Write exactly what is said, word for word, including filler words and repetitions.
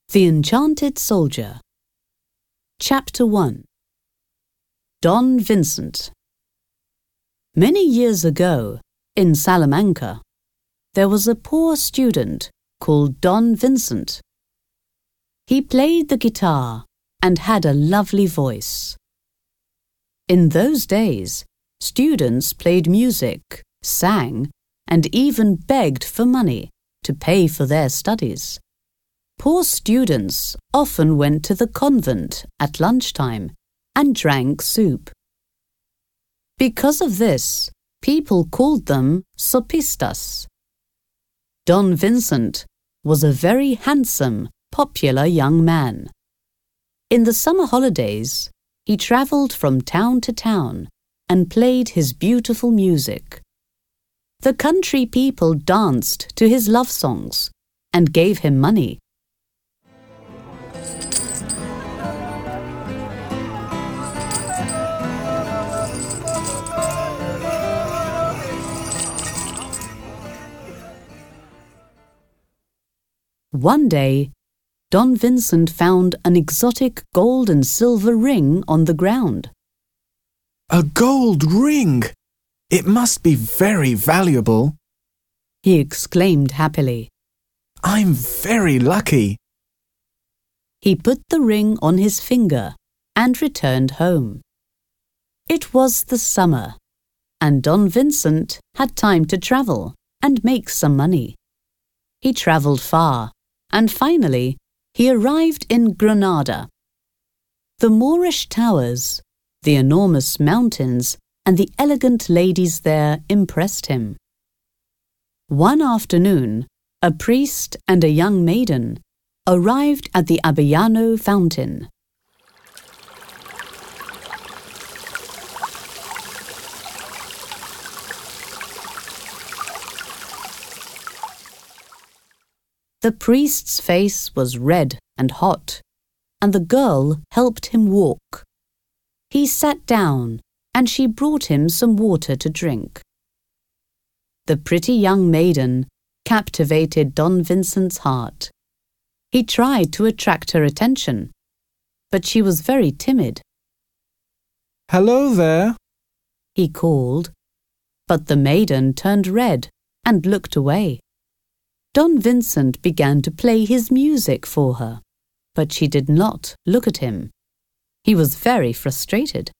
The Enchanted Soldier. Chapter one. Don Vincent. Many years ago, in Salamanca, there was a poor student called Don Vincent. He played the guitar and had a lovely voice. In those days, students played music, sang, and even begged for money to pay for their studies. Poor students often went to the convent at lunchtime and drank soup. Because of this, people called them sopistas. Don Vincent was a very handsome, popular young man. In the summer holidays, he travelled from town to town and played his beautiful music. The country people danced to his love songs and gave him money. One day, Don Vincent found an exotic gold and silver ring on the ground. A gold ring! It must be very valuable, he exclaimed happily. I'm very lucky. He put the ring on his finger and returned home. It was the summer, and Don Vincent had time to travel and make some money. He travelled far, and finally he arrived in Granada. The Moorish towers, the enormous mountains, and the elegant ladies there impressed him. One afternoon, a priest and a young maiden arrived at the Abellano fountain. The priest's face was red and hot, and the girl helped him walk. He sat down, and she brought him some water to drink. The pretty young maiden captivated Don Vincent's heart. He tried to attract her attention, but she was very timid. Hello there, he called, but the maiden turned red and looked away. Don Vincent began to play his music for her, but she did not look at him. He was very frustrated.